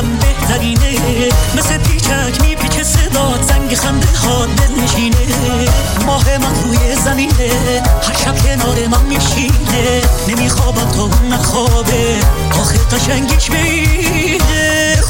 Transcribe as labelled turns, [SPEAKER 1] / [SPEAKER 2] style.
[SPEAKER 1] هم بهترینه، مثل پیچک میپیچه صدات، زنگ خنده ها دل نشینه. ماه من روی زمینه، هر شب کنار من میشینه، نمیخوابم تا اون نخوابه، آخه قشنگیش بینه.